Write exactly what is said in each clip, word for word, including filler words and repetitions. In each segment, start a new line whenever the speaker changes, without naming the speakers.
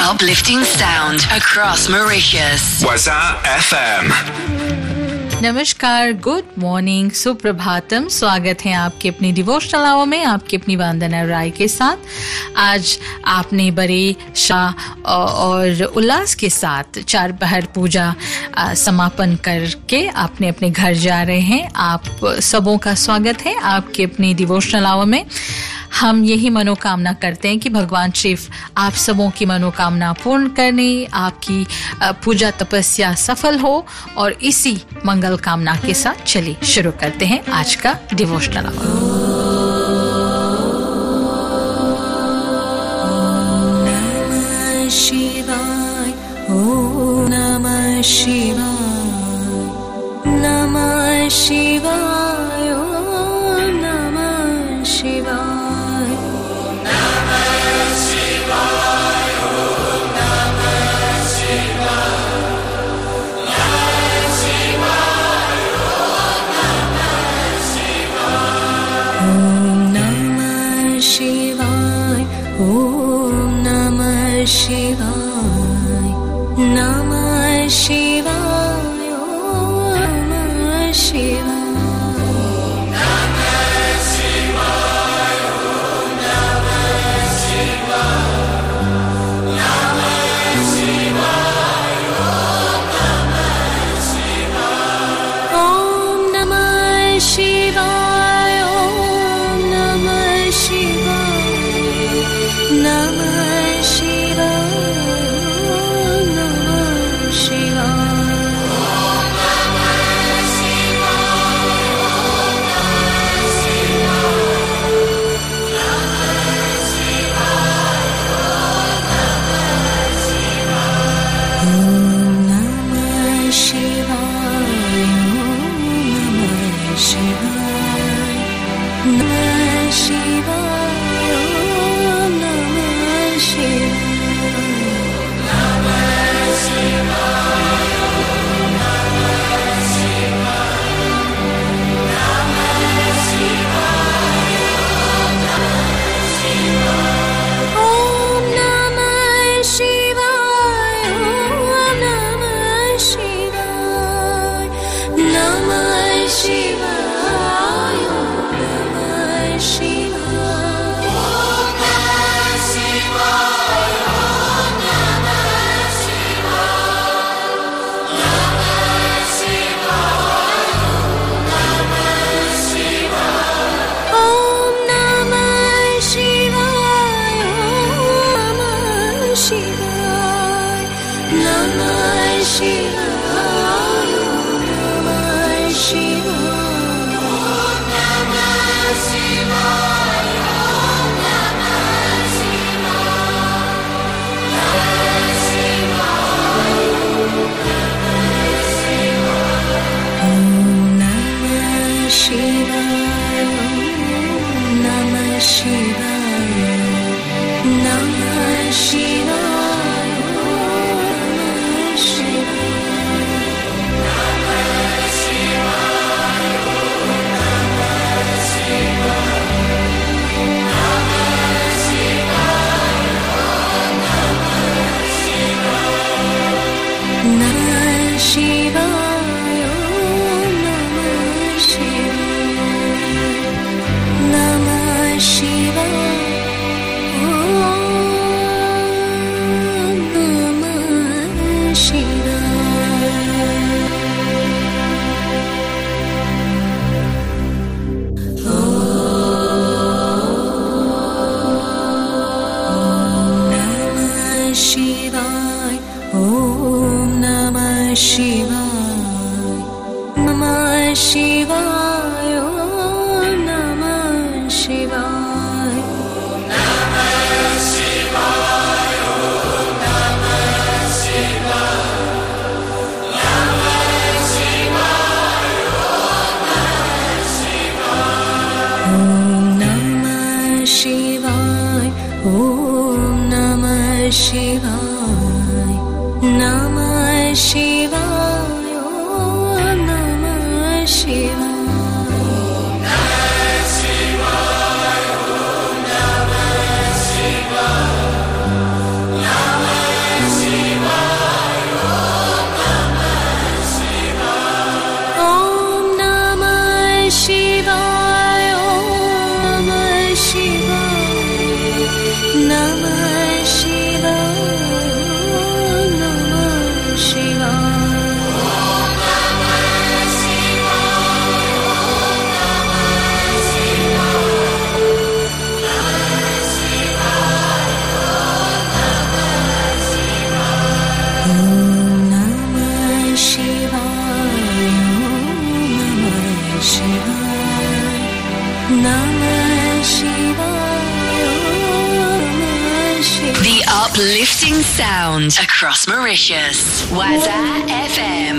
Uplifting sound across Mauritius.
Waza F M.
नमस्कार, good morning, सुप्रभातम। स्वागत है आपके अपनी डिवोशनल आवर में, आपकी अपनी वंदना राय के साथ। आज आपने बड़े शाह और उल्लास के साथ चार पहर पूजा समापन करके अपने अपने घर जा रहे हैं। आप सबों का स्वागत है आपके अपनी डिवोशनल आवर में। हम यही मनोकामना करते हैं कि भगवान शिव आप सबों की मनोकामना पूर्ण करने, आपकी पूजा तपस्या सफल हो, और इसी मंगल कामना के साथ चलिए शुरू करते हैं आज का डिवोशनल आवर।
शिवाय, ओम नमः शिवाय, नमः शिवाय, ओम नमः शिवाय। शिवाय, नमः शिवाय, ओम नमः शिवाय। Namaste.
Uplifting sound across Mauritius. Waza F M.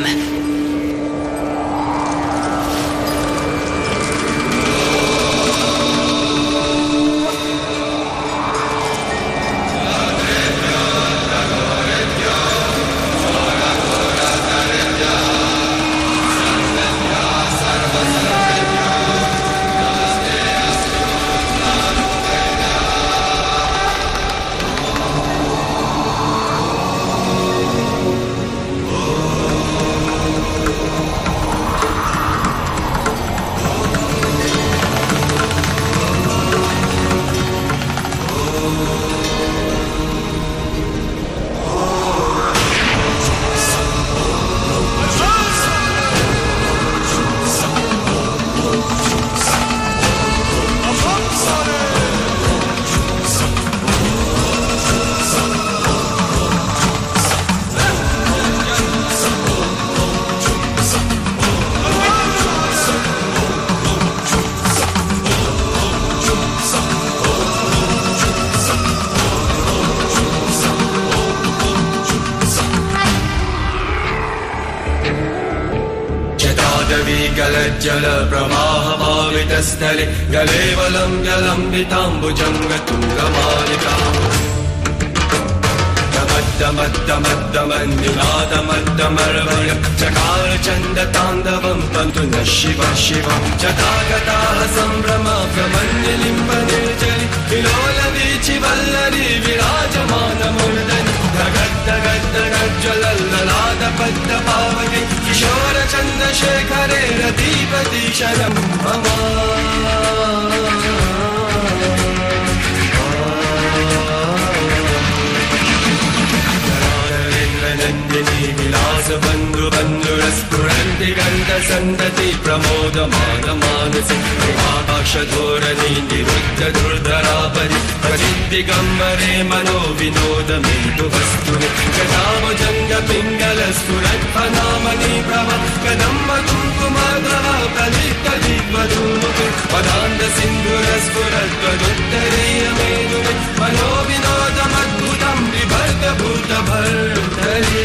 जल प्रवाह पावितस्थले गलेवलं जलम्बिताम्बुजङ्गतुङ्गमालिका दमद्दमद्दमद्दमन्निनादमद्दमर्वण चकार चन्दताण्डवं तन्तु न शिव शिव चतागताः सम्भ्रमा प्रमन्यलिम्बनिर्जलि विलोलवीचिवल्लरी विराजमानमूर्धनि धगद्दगद्दगज्ज्वलल्ललादपद्मपावके किशोरचन्द्रशेखरे रतिपतिशरं मम विलास बन्धु बन्धुरस्फुरन्ति गन्धसन्दति प्रमोदमानमानसि आकाशधोरणी निरुद्ध दुर्धरापरि प्रचिद्दिगम्बरे मनो विनोदमेतु वस्तुनि कदाभुजङ्गपिङ्गलस्फुरत्फनामणि प्रभ कदम्ब कुङ्कुमधव कलिकलिद्वधूमुखे पदान्तसिन्धुरस्फुरद्वदुत्तरीयमेनुनि मनो विनोदमद्भुतं विभर्गभूतभर्तरि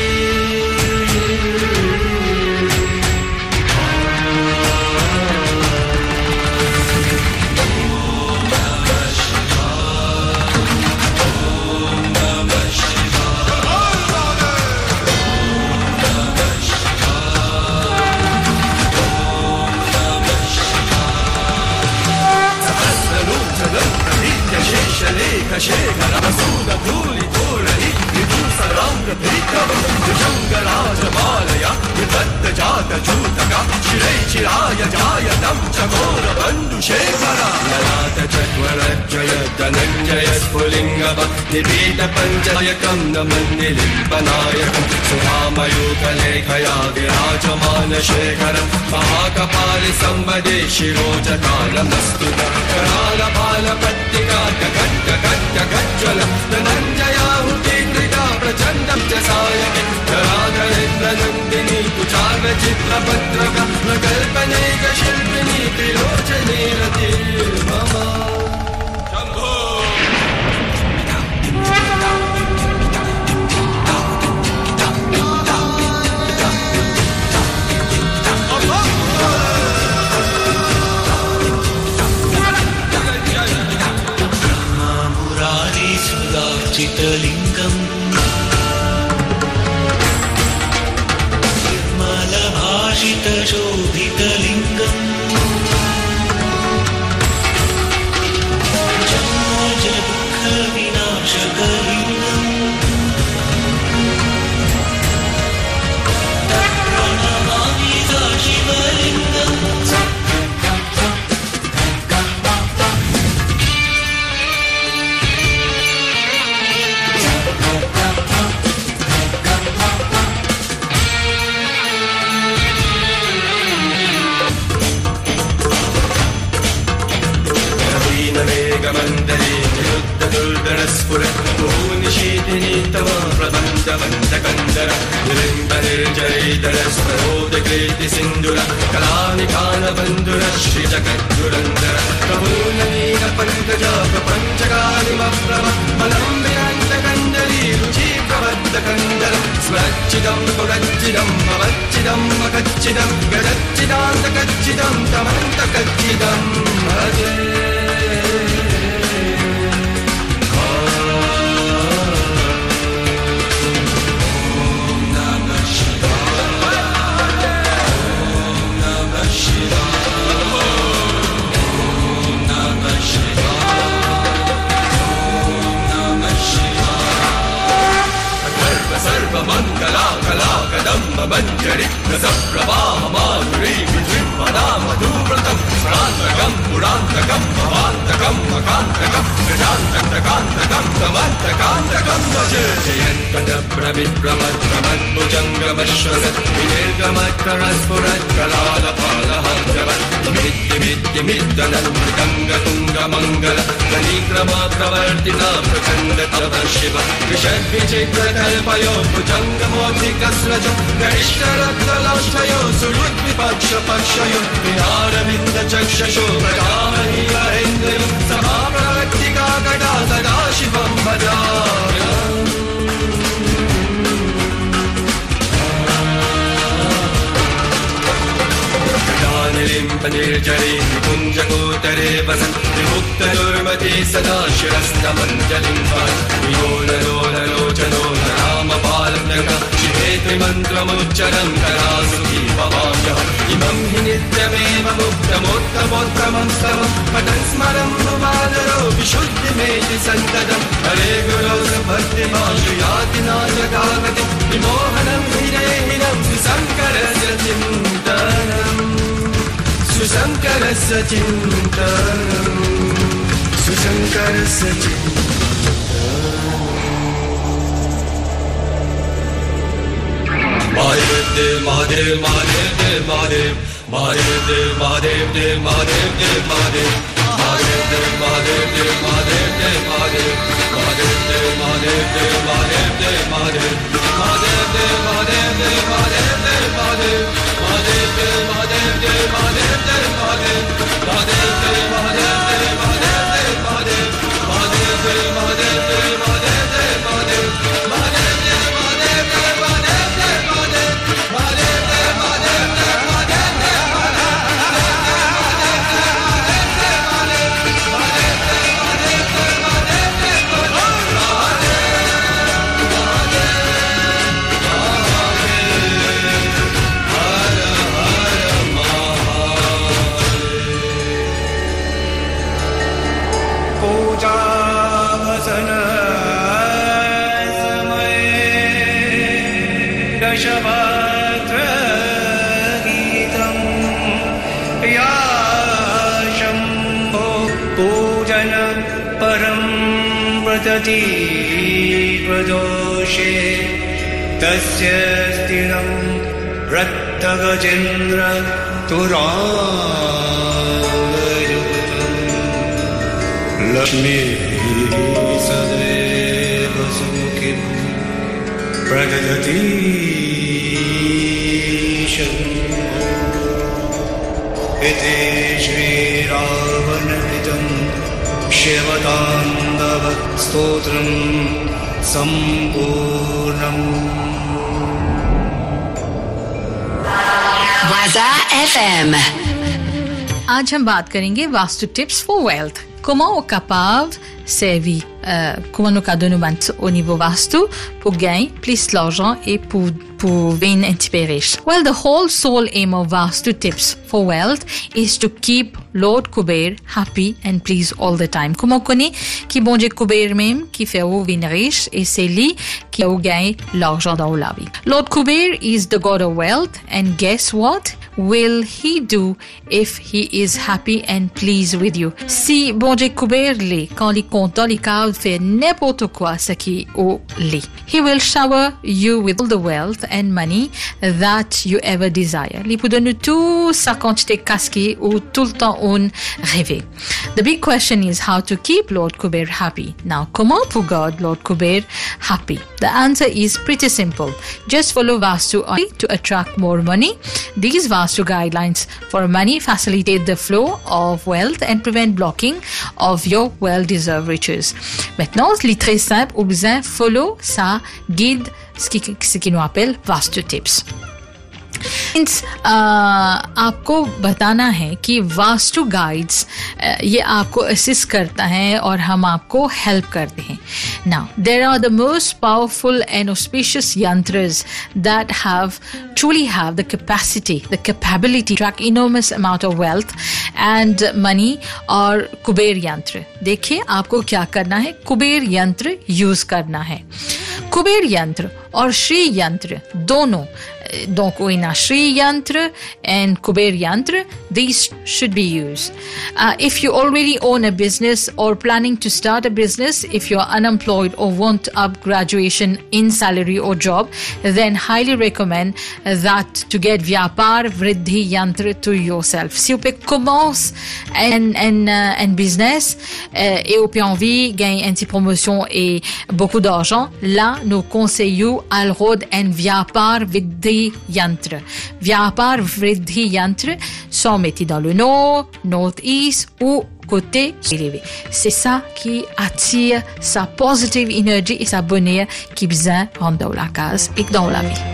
शेखरसूदूलितोरहि विभूसराङ्गीतवजङ्गराजमालया विबद्धजातचूतका शिरै चिराय जायतं चकोरबन्धुशेखरा ललाटचत्वरज्जय धनञ्जय स्फुलिङ्गव निपीतपञ्चयकं नमन्निलिम्पनायकं सुधामयूकलेखया विराजमानशेखरं महाकपालि संवदे शिरोजकालमस्तु करालबालपट्टिका गज्जलं धनञ्जयाहुति कृता प्रचण्डं च सायके धराधरेन्द्रनन्दिनी कुचालचित्रपत्रका प्रकल्पनैकशिल्पिनी त्रिलोचने रतिर्मम शम्भो
चितलिङ्गम् निर्मलभाषितशोभितलिङ्गम् जन्मजदुःखविनाशकलिङ्गम् तत्प्रणमामि शिवलिङ्गम्
गमन्दरे निरुद्धदुर्धरस्फुर भूनिशीतिनी तव प्रबन्धवन्तकन्दर निलिम्बनिर्जरीधरस्वरोदकृति सिन्धुर कलानिकानबन्धुर श्रीजगद्दुरन्दर प्रभूननीलपङ्कज प्रपञ्चकालिमप्रभ बलं विरन्तकन्दरी रुचि स्वरच्चिदं पुरच्चिदं भवच्चिदं मकच्चिदं गदच्चिदान्तकच्चिदं तमन्तकच्चिदं भजे सर्वमङ्गला कला कदम्ब मञ्जरि रसप्रवाह माधुरी विजृम्भणा मधुव्रतं प्रान्तकं पुरान्तकं भवान्तकं मकान्तकं गजान्तकान्तकं तमन्तकान्तकं भजे जयन्तप्रविप्रमद्रमद्भुजङ्गमश्वरत् विनिर्गमत्करस्फुरत्कलालपालहंसवत् मिद्यमिद्यमिद्दनन्दृगङ्गतुङ्गमङ्गल गणीक्रमप्रवर्तिना प्रचण्डतव शिव विषद्विचित्रकल्पयो भुजङ्गमोधिकस्रजो गरिष्ठरक्तलाष्टयो सुहृद्विपक्षपक्षयो विहारविन्दचक्षुषो प्रजामहि हरेन्द्रयो समाप्रवर्तिकाकटा सदा शिवं भजाम्यहम् निर्जरे कुञ्जकोतरे वसन् विमुक्तनुर्मते सदा शिरस्तमञ्जलिं विलोललोललोचनो रामपालनक शिवे त्रिमन्त्रमुच्चरं करासुखी भवाम्यहम् इमं हि नित्यमेव मुक्तमोत्तमोत्तमं स्तवं पठन् स्मरं नुमादरो विशुद्धिमेति सन्ततं हरे गुरो भक्तिमाशुयातिनाशकागति विमोहनं हिरेहिनं सुशङ्करस्य चिन्तनम् सुशङ्करस्य चिन्तनम् सुशङ्करस्य चिन्तनम् महादेव देव महादेव महादेव देव महादेव महादेव देव महादेव देव महादेव देव महादेव महादेव देव महादेव देव महादेव देव महादेव महादेव देव महादेव देव महादेव देव महादेव महादेव देव महादेव देव महादेव देव महादेव महादेव देव महादेव देव महादेव देव महादेव महादेव देव महादेव देव महादेव देव महादेव महादेव देव महादेव देव महादेव देव महादेव महादेव देव महादेव देव महादेव देव महादेव महादेव देव महादेव देव महादेव
शवत्रगीतम् या शम्भो पूजन परं व्रतति प्रदोषे तस्य स्थिरं रक्तगजेन्द्र तुरागयुक्तं लक्ष्मी सदैव सुमुखीं प्रददति इति श्रीरावणकृतं शिवताण्डव स्तोत्रं सम्पूर्णम्
Waza F M.
आज हम बात करेंगे Vastu tips for wealth. Comment on est capable de servir, euh, comment nous cadons au niveau vastu pour gagner plus d'argent et pour pour being un petit peu riche. Well, the whole sole aim of Vastu Tips for Wealth is to keep Lord Kuber happy and pleased all the time. Comment on connaît qui bon Dieu Kuber même qui fait ou vin riche et c'est lui qui a gagné l'argent dans la vie. Lord Kuber is the god of wealth, and guess what? Will he do if he is happy and pleased with you? Si bon Dieu Kuber l'est, quand il compte dans les cartes, fait n'importe quoi ce qui ou l'est. He will shower you with all the wealth and money that you ever desire. Il peut donner tout sa quantité casquée ou tout le temps on rêver. The big question is how to keep Lord Kuber happy. Now, comment pour God Lord Kuber happy? The answer is pretty simple. Just follow Vastu to attract more money. These Vastu Vastu guidelines for money facilitate the flow of wealth and prevent blocking of your well-deserved riches. Maintenant, les très simple, ou bien follow ça guide ce qui, ce qui nous appelle Vastu tips. Means आपको बताना है कि vastu guides ये आपको assist करता है और हम आपको हेल्प करते हैं. Now there are the most powerful and auspicious yantras that have truly have the capacity, the capability to attract enormous amount of wealth and money और कुबेर यंत्र. देखिए आपको क्या करना है, कुबेर यंत्र यूज करना है. कुबेर यंत्र और श्री यंत्र दोनों, donc कोई ना श्री यंत्र and कुबेर यंत्र, these should be used. Uh, if you already own a business or planning to start a business, if you're unemployed or want up graduation in salary or job, then highly recommend that to get Vyapar Vriddhi Yantra to yourself. Si vous commencez un, un, un business euh, et vous avez envie de gagner une petite promotion et beaucoup d'argent, là, nous conseillons Alrod and Vyapar Vriddhi Yantra. Vyapar Vriddhi Yantra sont mettés dans le nord, north-east ou côté élevé. C'est ça qui attire sa positive énergie et sa bonheur qui besoin rentre dans la case et dans la vie.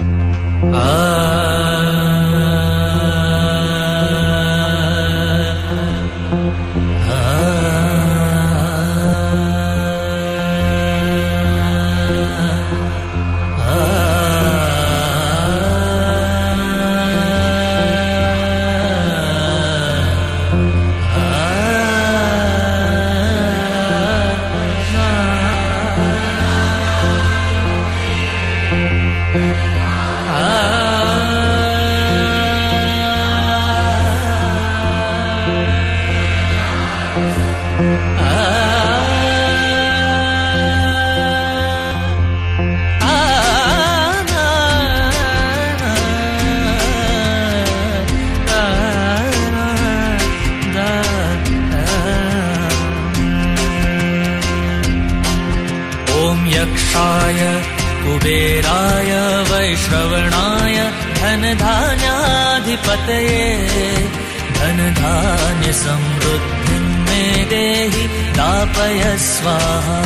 कुबेराय वैश्रवणाय धनधान्याधिपतये धनधान्य समृद्धिं मे देहि दापय स्वाहा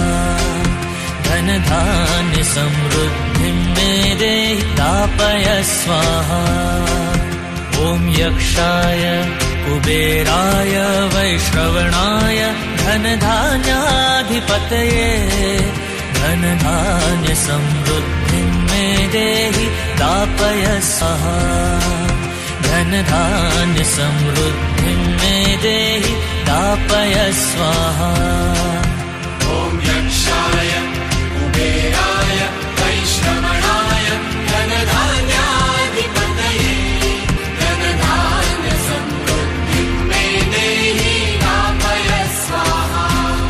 धनधान्य समृद्धिं मे देहि दापय स्वाहा. ॐ यक्षाय कुबेराय वैश्रवणाय धनधान्याधिपतये धनधान्य समृद्धिं मे देहि दापय स्वाहा धनधान्य समृद्धिं मे देहि दापय स्वाहा.
ॐ यक्षाय कुबेराय वैश्रवणाय धनधान्याधिपतये धनधान्य समृद्धिं मे देहि दापय स्वाहा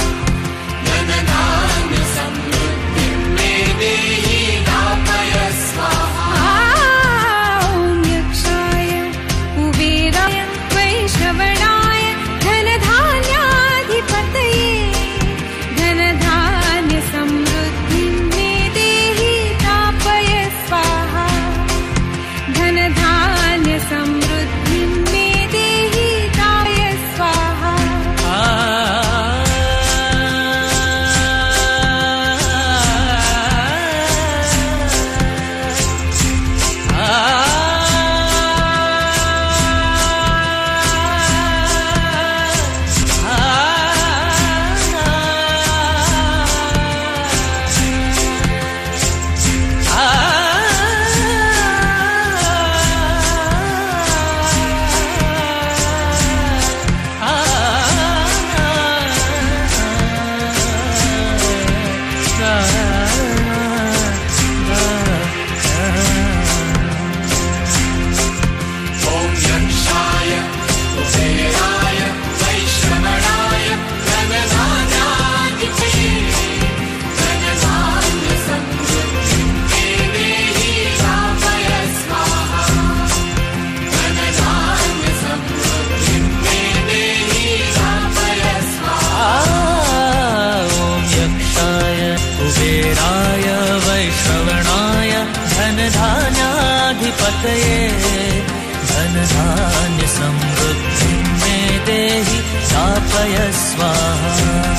धनधान्य समृद्धिं मे देहि दापय स्वाहा.
ॐ यक्षाय कुबेराय वैश्रवणाय धनधान्याधिपतये धनधान्य समृद्धिं मे देहि दापय स्वाहा धनधान्य समृद्धिं मे देहि दापय स्वाहा.
धनधान्य समृद्धिं मे देहि स्थापय स्वाहा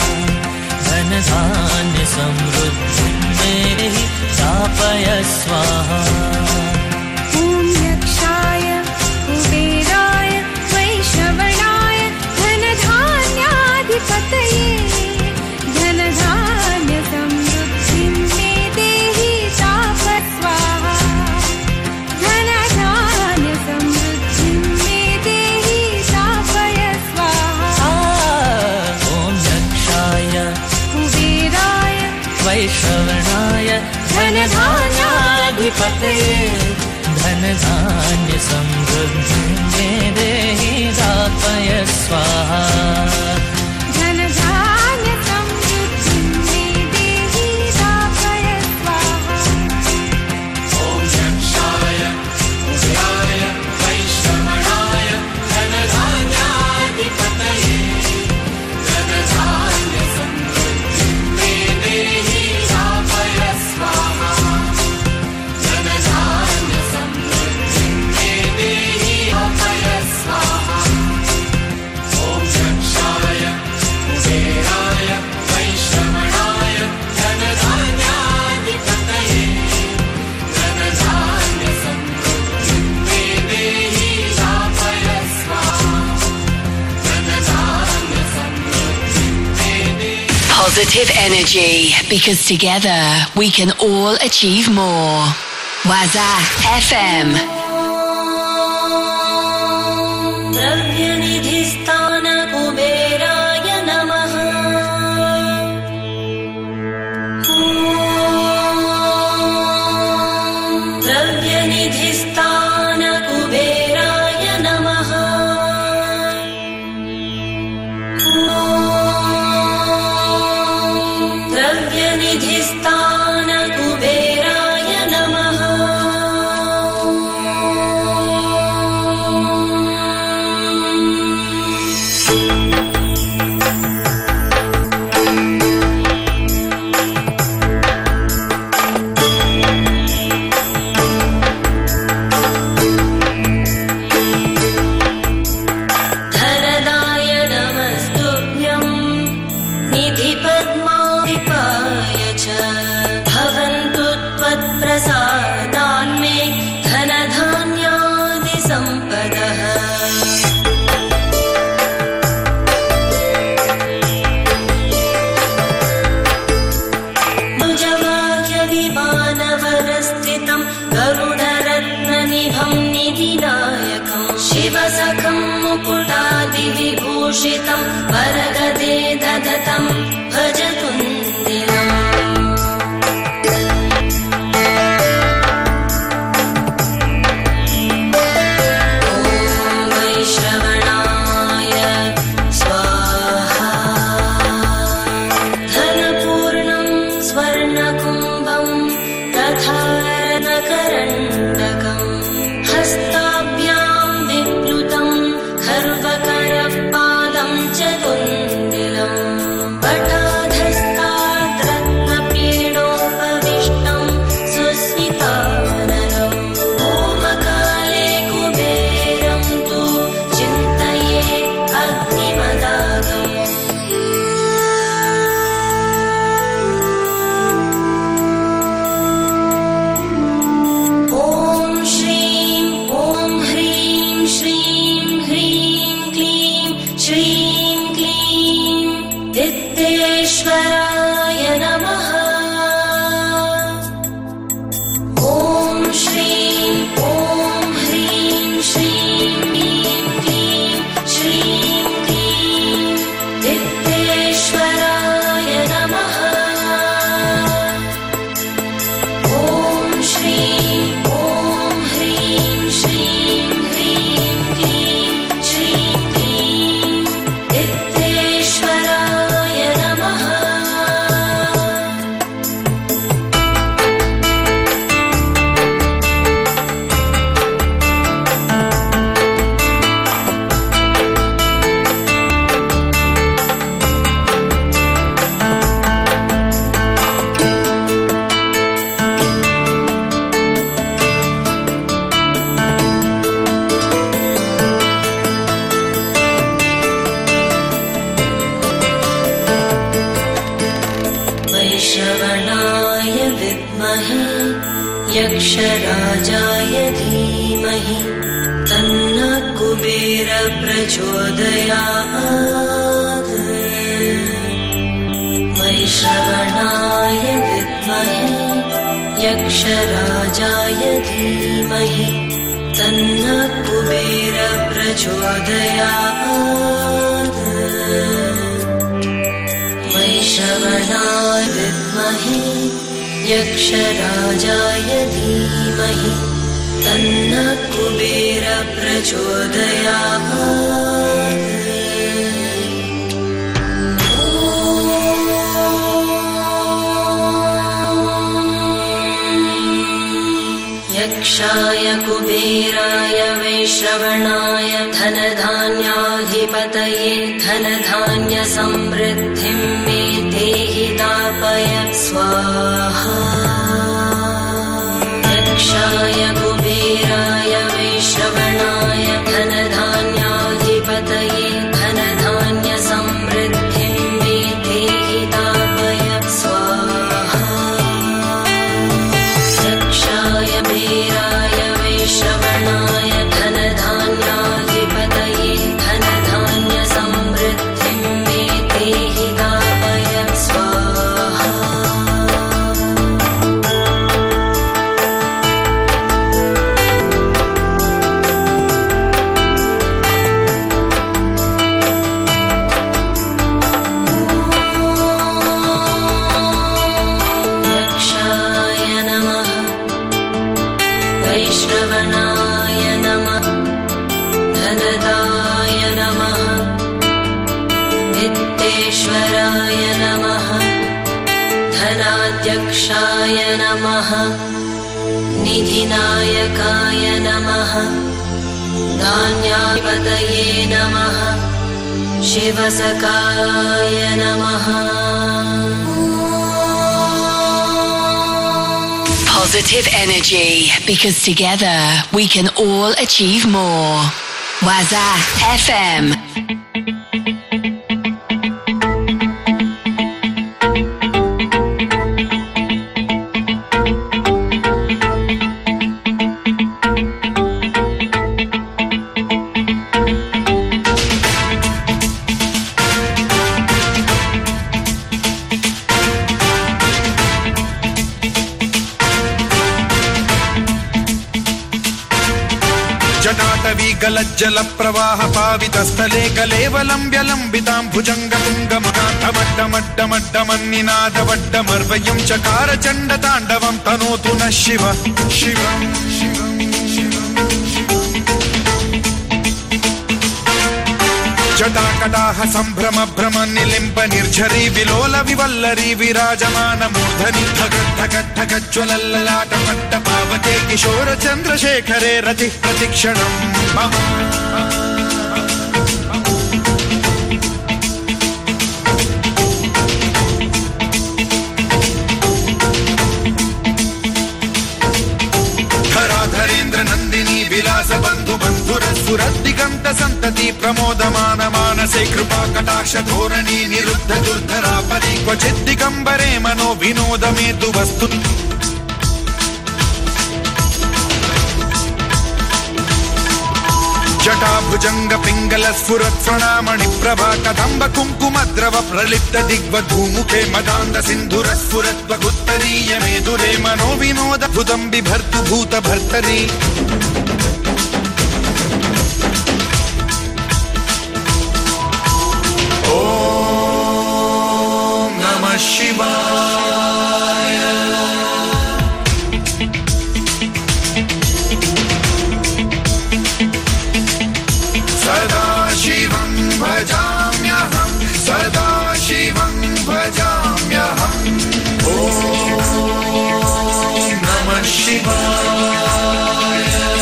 धनधान्य समृद्धिं मे देहि स्थापय स्वाहा
ॐ यक्षाय कुबेराय वैश्रवणाय धनधान्याधिपतये धनधान्य समृद्धिं मे देहि स्थापय स्वाहा धनधान्य समृद्धिं मे देहि स्थापय स्वाहा
ॐ यक्षाय
कुबेराय
वैश्रवणाय धनधान्याधिपतये धनधान्य समृद्धिं मे देहि स्थापय स्वाहा
धनधान्य समृद्धिं मे देहि स्थापय स्वाहा
ॐ यक्षाय कुबेराय वैश्रवणाय धनधान्याधिपतये धनधान्य समृद्धिं मे देहि स्थापय स्वाहा धनधान्य समृद्धिं मे देहि स्थापय स्वाहा ॐ यक्षाय कुबेराय वैश्रवणाय धनधान्याधिपतये धनधान्य समृद्धिं मे देहि स्थापय स्वाहा धनधान्य समृद्धिं मे देहि
Positive energy, because together we can all achieve more. Waza F M.
द्रव्यनिधिस्थान कुबेराय नमः द्रव्यनिधिस्थान कुबेराय नमः द्रव्यनिधिस्थान कुबेराय नमः धनदाय नमस्तुभ्यं निधिपद्माधिपाय च भवन्तु त्वत्प्रसादान्मे धनधान्यादिसम्पदः भुजवाक्यविमानवरस्थितं गरुडरत्ननिभं निधिनायकं शिवसखं मुकुटादिविभूषितं वरगदे दधतं भजतुन्दिनम् ॐ वैश्रवणाय स्वाहा धनपूर्णं स्वर्णकुम्भं तथा रत्नकरण्डकं हस्ताभ्यां विप्लुतं खर्वकरपालं च तुन्दिलं पठा यक्षराजाय धीमहि तन्नः कुबेर प्रचोदयात् वैश्रवणाय विद्महे यक्षराजाय धीमहि तन्नः कुबेर प्रचोदयात् वैश्रवणाय विद्महे यक्षराजाय धीमहि तन्नः कुबेर प्रचोदयात् यक्षाय कुबेराय वैश्रवणाय धनधान्याधिपतये धनधान्यसमृद्धिं मे देहि दापय स्वाहा यक्षाय कुबेराय वैश्रवणाय धनधान्याधिपतये धनधान्यसमृद्धिं मे देहि दापय स्वाहा यक्षाय कुबेराय वैश्रवणाय धनधान्याधिपतये धनधान्यसमृद्धिं मे देहि दापय स्वाहा यक्षाय नमः वैश्रवणाय नमः धनदाय नमः वित्तेश्वराय नमः धनाध्यक्षाय नमः निधिनायकाय नमः धान्याधिपतये नमः शिवसखाय नमः
Positive energy, because together we can all achieve more. Waza F M.
जल प्रवाह पावित स्थले कलेवलंब्य लंबितां भुजंगतुंगमकान्तमड्डमड्डमन्निनादवड्डमर्वयं चकार चण्डताण्डवं तनोतु नः शिव शिवं जटाकटाह संभ्रम भ्रम निलिम्ब निर्झरी विलोल विवल्लरी विराजमान मूर्धनि धगत् धगत् धगत् ज्वलल्ललाट पट्ट पावके किशोर चन्द्रशेखरे रति प्रतिक्षणं मम धराधरेन्द्र नन्दिनी विलास बन्धु बन्धुरस्फुरद्दिगन्त सन्तति प्रमोदमान मानसे कृपा कटाक्ष धोरणी निरुद्ध दुर्धरा परि क्वचित् दिगम्बरे मनो विनोद मे तु वस्तु जटा भुजंग पिंगल स्फुरत् प्रणामणि प्रभा कदम्ब कुंकुम द्रव प्रलिप्त दिग्वधूमुखे मदान्द सिन्धुर स्फुरत् वगुत्तरीय मेधुरे मनो विनोद भुतं बिभर्तु भूत भर्तरि ॐ नमः शिवाय सदा शिवं भजाम्यहं सदा शिवं भजाम्यहम् ॐ नमः शिवाय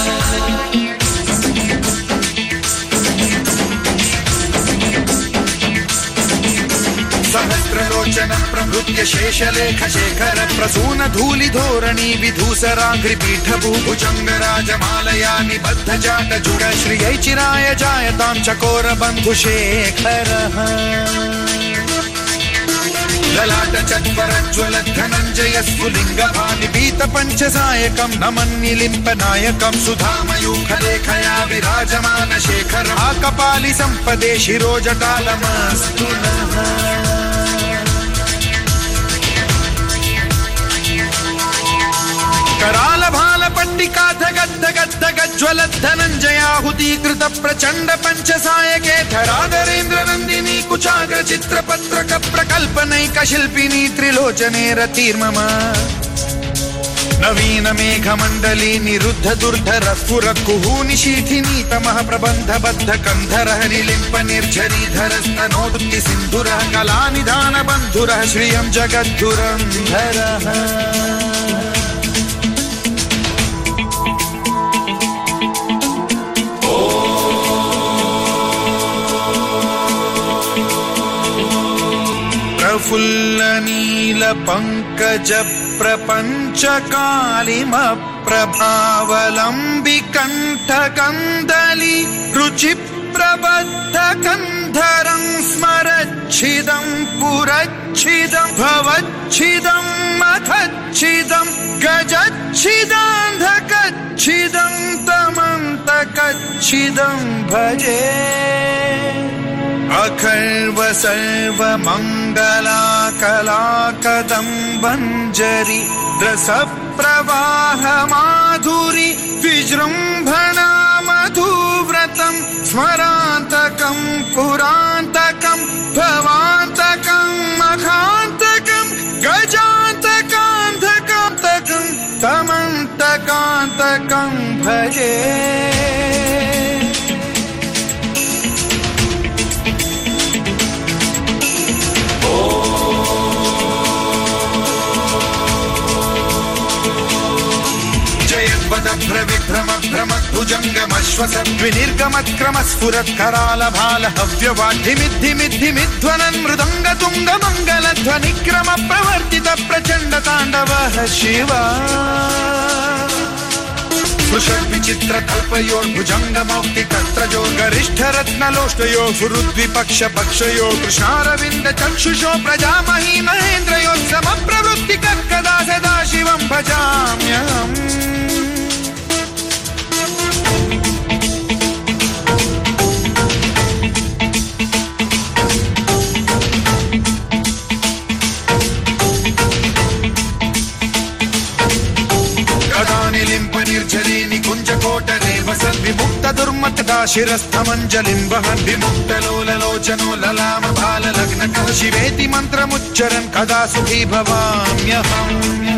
सहस्रलोचन प्रभृत्य शेषलेख शेखर प्रसून धूलि धोरणी विधूसराघ्रि पीठ भूभुजंग राजमालया निबद्ध जाट जुग श्रियै चिराय जायतां चकोर बन्धु शेखरः ललाट चत्वरज्वल धनञ्जय स्फुलिङ्गभानिपीत पञ्चसायकं नमन्निलिम्पनायकं सुधामयूखलेखया विराजमान शेखरम् आकपालि सम्पदे शिरोजटालमस्तु नः। कराल भाल पट्टिकाथ गद्ध गद्ध गज्ज्वल धनञ्जयाहुतीकृत प्रचण्ड पञ्चसायके धराधरेन्द्र नन्दिनी कुचाग्र चित्रपत्रक प्रकल्पनैक शिल्पिनी त्रिलोचने रतिर्मम नवीन मेघमण्डली निरुद्ध दुर्धर स्फुर कुहूनि शीथिनी तमः प्रबन्ध बद्ध कन्धर हरिलिम्प निर्झरीधर स्तनोदुक्ति सिन्धुरः कलानिधान बन्धुरः श्रियं जगद्धुरन्धरः। प्रफुल्ल नील पंकज प्रपंच कालिम प्रभावलंबि कंठ कंदली रुचि प्रबद्ध कंधरं स्मरच्छिदं पुरच्छिदं भवच्छिदं मथच्छिदं गजच्छिदान्धकच्छिदं तमन्तकच्छिदं भजे। अखर्व सर्व मंगला कला कदम्बञ्जरी रस प्रवाह माधुरी विजृम्भणा मधुव्रतं स्मरान्तकं पुरान्तकं भवान्तकं मखान्तकं गजान्तकान्धकान्तकं तमन्तकान्तकं भजे। भ्रविभ्रम भ्रमद्भुजङ्गमश्वसद्विनिर्गमत्क्रम स्फुरत् कराल भाल हव्यवाद्धिमिद्धिमिद्धिमिध्वनन् मृदङ्ग तुङ्ग मङ्गलध्वनिक्रम प्रवर्तित प्रचण्ड ताण्डवः शिवा। स्पृशद्विचित्र कल्पयोर्भुजङ्गमौक्ति कत्रजो गरिष्ठ रत्नलोष्टयो फुरुद्विपक्ष पक्षयो कृष्णारविन्द चक्षुषो प्रजामही महेन्द्रयो समप्रवृत्ति कदा सदा शिवं भजाम्यहम्। निर्झरी निकुंज कोटरे वसन् विमुक्त दुर्मतदा शिरस्थमञ्जलिं वहन् विमुक्त लोललोचनो ललाम भाल लग्नकः शिवेति मन्त्रमुच्चरन् कदा सुखी भवाम्यहम्।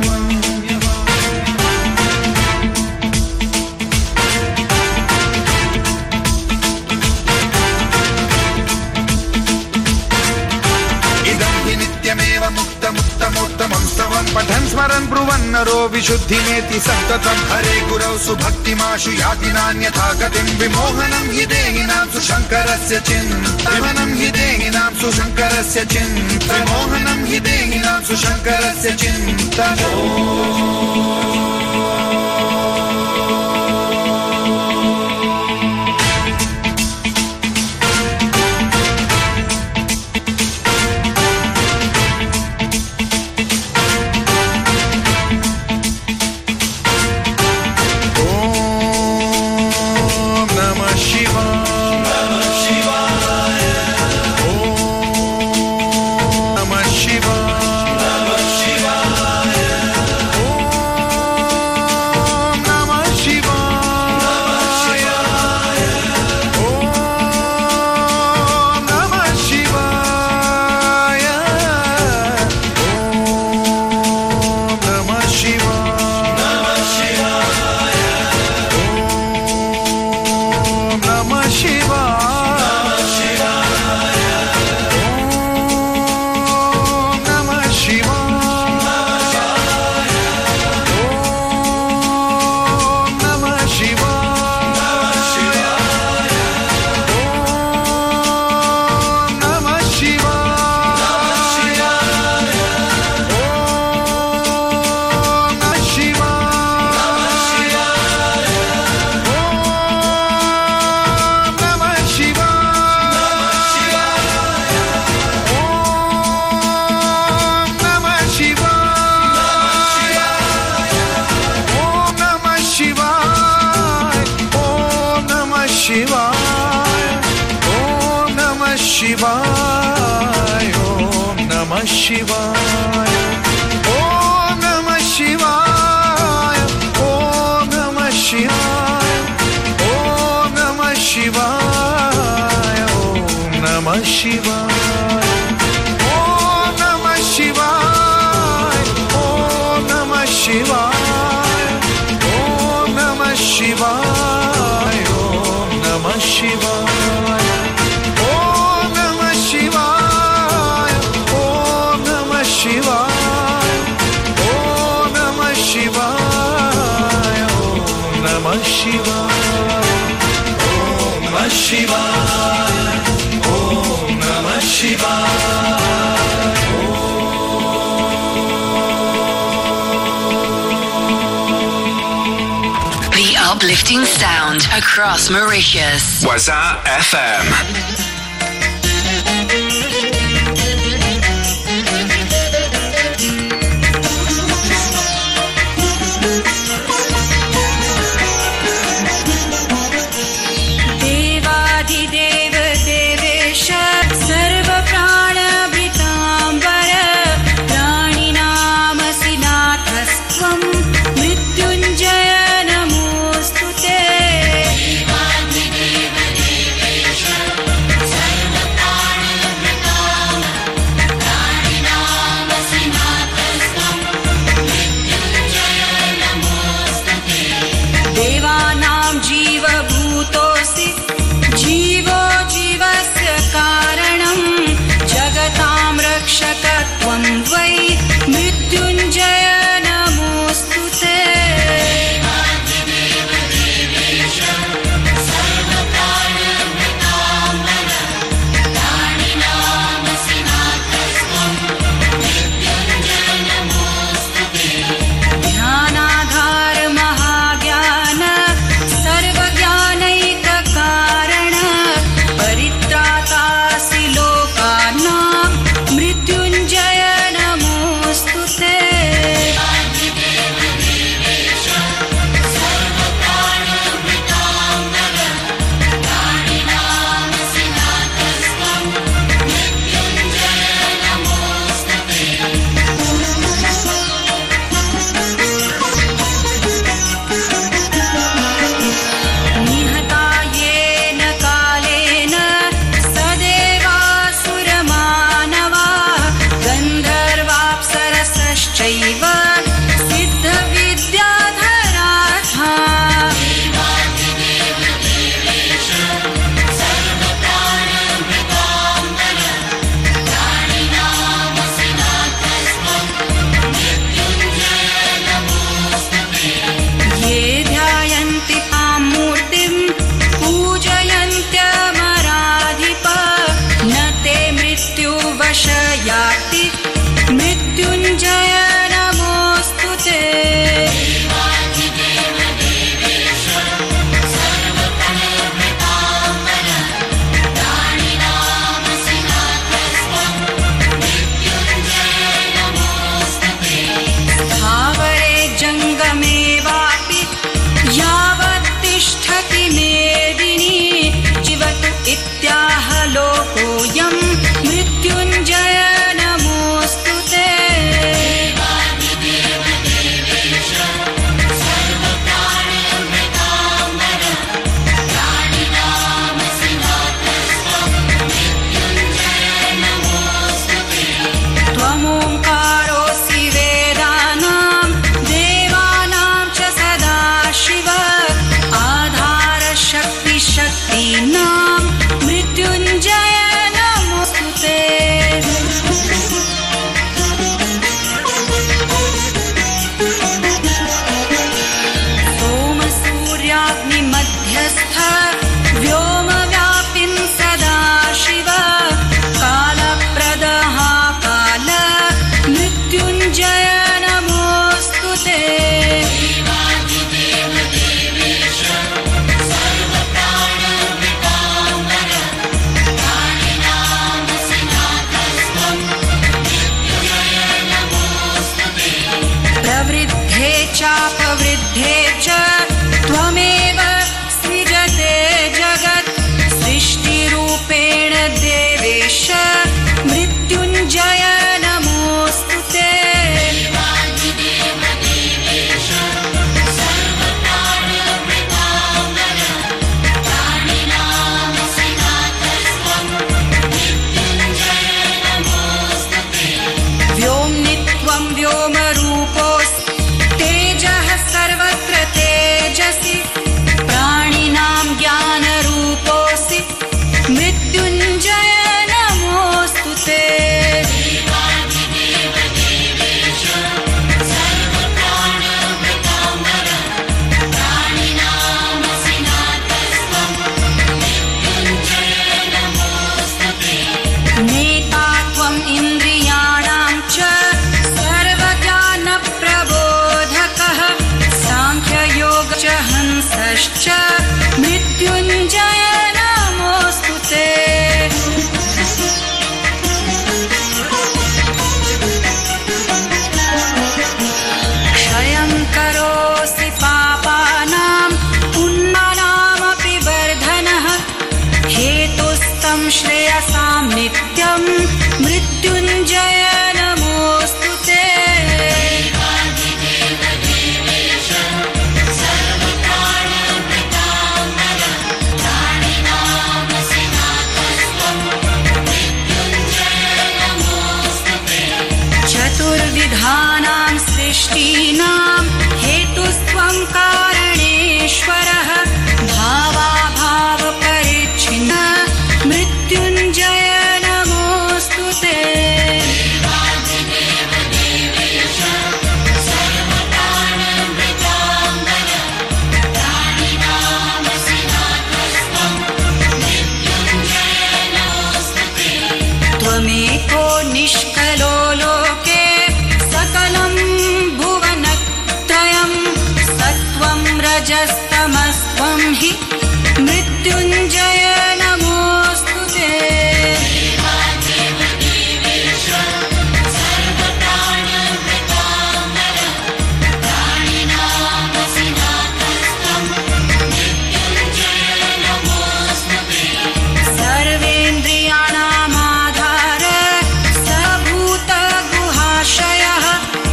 नित्यमेव मुक्त मुक्तमोत्तमं स्तवं पठन् स्मरन् ब्रुवन् नरो विशुद्धिमेति सन्ततं हरे गुरौ सुभक्तिमाशु याति नान्यथा गतिं विमोहनं हि देहिनां सुशङ्करस्य चिन्तनं हि देहिनां सुशङ्करस्य चिन्त विमोहनं हि देहिनां सुशङ्करस्य चिन्तनम्। शिवाय ओम नमः शिवाय ओम नमः शिवाय ओम नमः शिवाय ओम नमः शिवाय ओम नमः शिवाय ओम नमः शिवाय ओम नमः शिवाय ओम नमः शिवाय ओम नमः शिवाय ओम नमः शिवाय ओम नमः शिवाय ओम नमः शिवाय ओम नमः शिवाय ओम नमः शिवाय ओम नमः शिवाय
The uplifting sound across Mauritius.
Waza F M.
देवाधिदेव देवेश सर्वप्राणभृताम्बर प्राणिनामसि नाथस्त्वं मृत्युञ्जय नमोऽस्तु ते देवानां जीवभूतोऽसि जीवो जीवस्य कारणं जगतां रक्षकत्वं वै मृत्युञ्जय नमोऽस्तु ते ध्यानाधार महाज्ञान च हंसश्च मृत्युञ्जय नमोऽस्तु ते क्षयं करोसि पापानां पुण्यानामपि वर्धनः हेतुस्तं श्रेयसां नित्यं मृत्युञ्जय नमोऽस्तु ते चतुर्विधानां सृष्टीनां हेतुस्त्वं कारणेश्वरः भावाभावपरिच्छिन्न मृत्युञ्जय नमोऽस्तु ते त्वमेको निष्कलो लोके सकलं भुवनत्रयं सत्त्वं रजस्तमस्त्वं हि मृत्युञ्जय नमोऽस्तु ते सर्वेन्द्रियाणाम् आधार सबूतगुहाशयः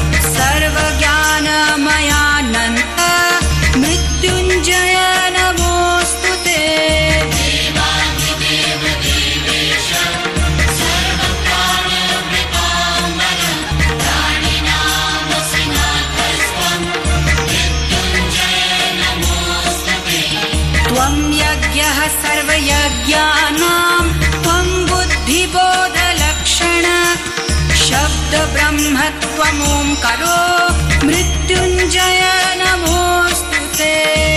सर्वज्ञानमयानन्त मृत्युञ्जय नमोऽस्तु ते त्वं यज्ञः सर्वयज्ञानां त्वं बुद्धिबोधलक्षण शब्दब्रह्मत्वमोङ्कारो मृत्युञ्जय नमोऽस्तु ते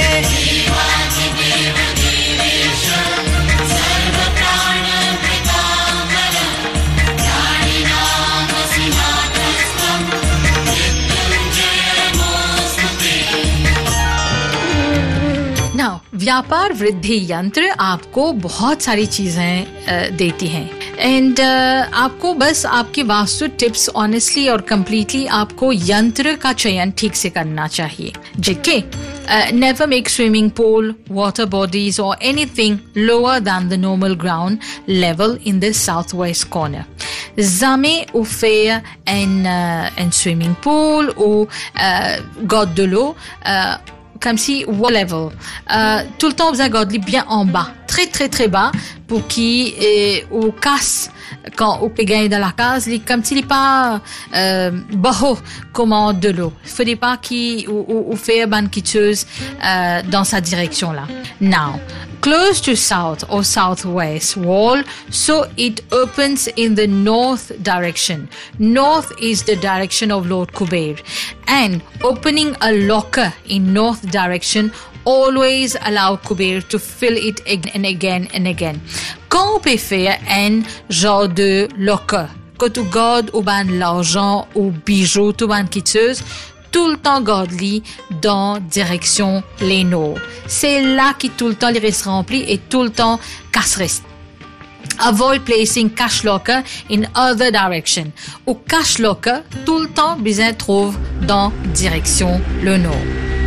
नाउ व्यापार वृद्धि यंत्र आपको बहुत सारी चीजें अ, देती हैं एंड uh, आपको बस आपके वास्तु टिप्स ऑनेस्टली और कंप्लीटली आपको यंत्र का चयन ठीक से करना चाहिए जेके never make swimming pool water bodies और anything lower than the normal ground level in the south west corner jamais au faire un, uh, un swimming pool ou uh, goutte de l'eau uh, comme si wall level. Euh, tout le temps, vous avez bien en bas, très très très bas, pour qu'il ou casse quand on peut gagner dans la case, comme s'il n'est pas euh, bas comme de l'eau. Il ne faudrait pas qu'il ou, ou, ou faire une quitteuse euh, dans sa direction là. Now, close to south or southwest wall, so it opens in the north direction. North is the direction of Lord Kuber, and opening a locker in north direction always allow Kuber to fill it again and again and again. Quand on peut faire un genre de locker, quand tu gardes ou ban l'argent ou bijoux, tu ban quitteuse, tout le temps garde-li dans direction les nord. C'est là que tout le temps il reste rempli et tout le temps casse reste. Avoid placing cash locker in other direction. Ou cash locker, tout le temps besoin trouve dans direction le nord.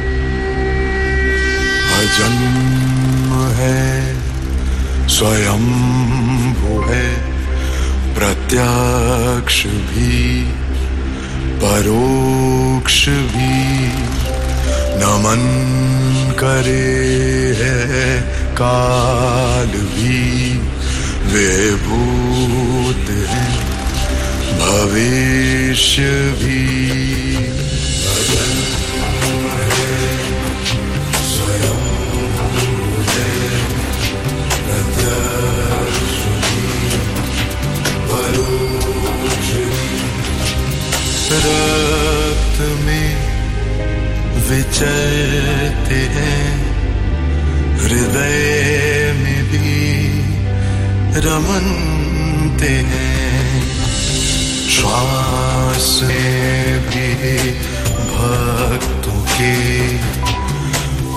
अजन्म है स्वयंभू है प्रत्यक्ष भी परोक्ष भी नमन करे है काल भी वे भूत हैं भविष्य भी रक्त में विचरते हैं हृदय में भी रमनते हैं श्वास में भी भक्तों के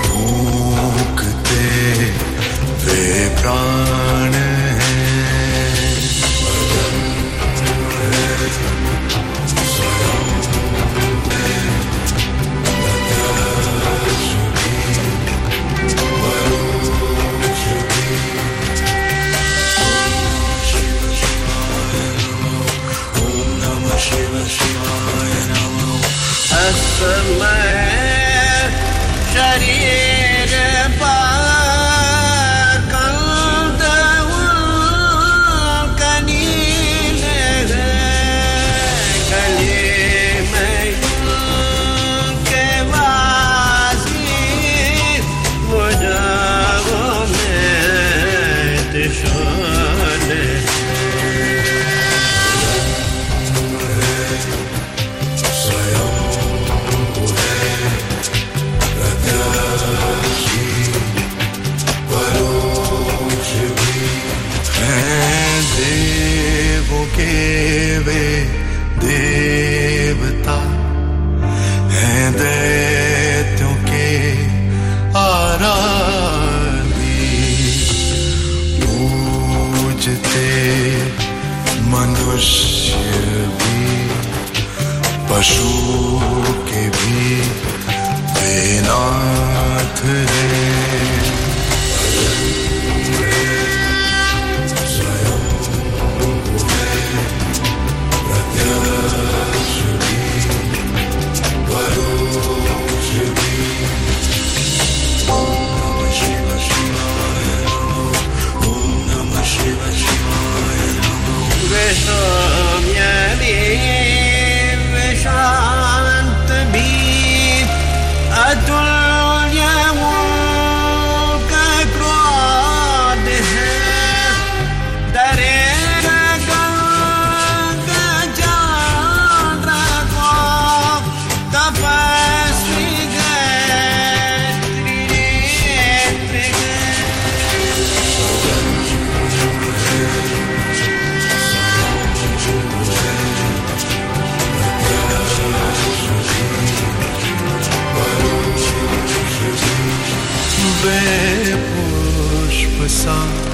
वे पुष्प सा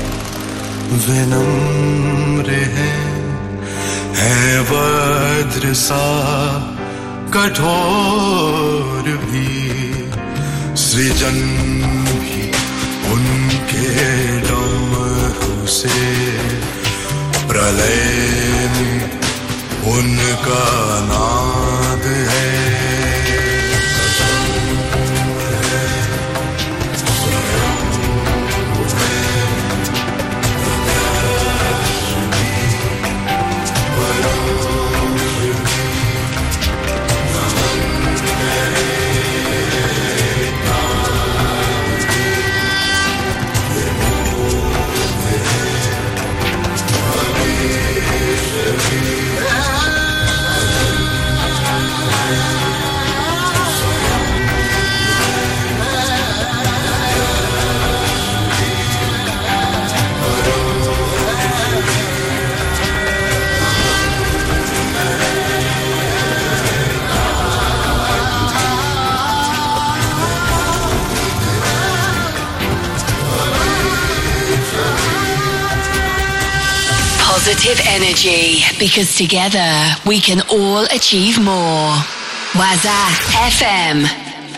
विनम्र है, है वज्र सा कठोर भी, सृजन भी उनके डमरू से, प्रलय में उनका नाद है।
Positive energy, because together we can all achieve more. Waza F M.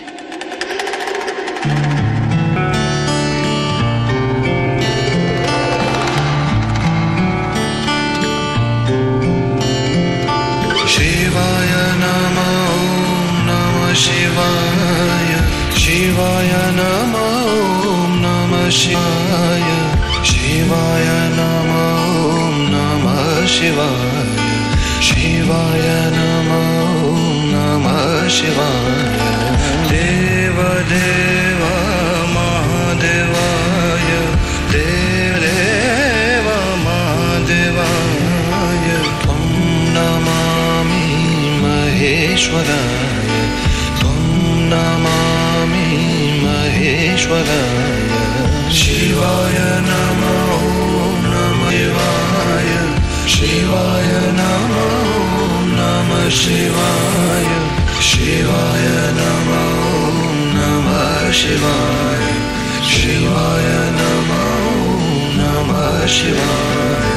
Shivaya Nama Om Namah Shivaya, Shivaya Nama Om Namah Shivaya, Shivaya Nama Om Namah Shivaya, Shivaya Nama Om Namah Shivaya. Deva Deva Mahadevaya, Deva Deva Mahadevaya, Tvam Namami Maheshwaraya, Tvam Namami Maheshwaraya. Shivaya Nama Om Namah Shivaya, Shivaya Nama Om Namah Shivaya, Shivaya Nama Om Namah Shivaya, Shivaya Nama Om Namah Shivaya.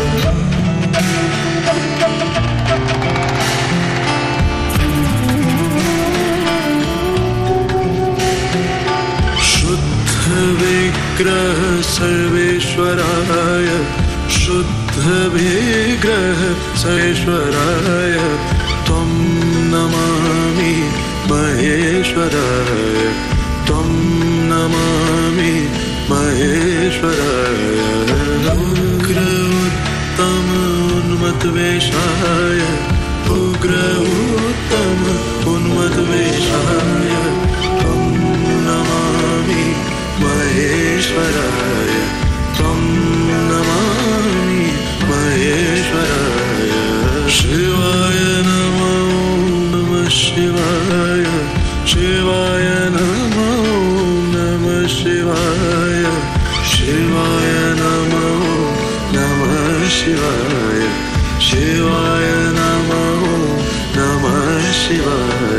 विग्रह सर्वेश्वराय, शुद्ध विग्रह सर्वेश्वराय, त्वं नमामि महेश्वराय, त्वं नमामि महेश्वराय. उग्र उत्तम उन्मत्तवेषाय, उग्र उत्तम उन्मत्तवेषाय, त्वं नमामि महेश्वराय, त्वं नमामि महेश्वराय. शिवाय नमो नमः शिवाय, शिवाय नमो नमः शिवाय, शिवाय नमो नमः शिवाय, शिवाय नमो नमः शिवाय.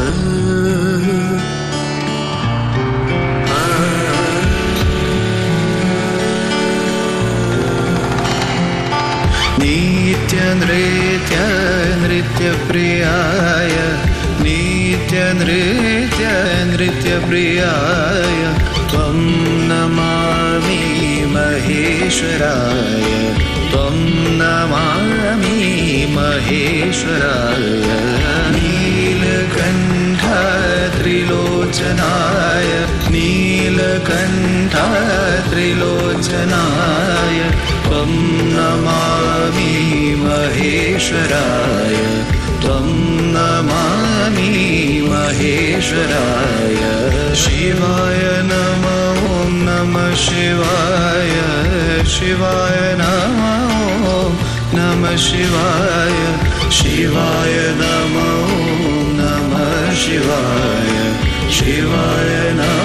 नित्य नृत्य नृत्य प्रियाय, नित्य नृत्य नृत्य प्रियाय, त्वं नमामि महेश्वराय, त्वं नमामि महेश्वराय. नीलकण्ठ त्रिलोचनाय, नीलकण्ठ त्रिलोचनाय, त्वं नमामि महेश्वराय, त्वं नमामि महेश्वराय. शिवाय नमो नमः शिवाय, शिवाय नमो नमः शिवाय, शिवाय नमो नमः शिवाय, शिवाय नमः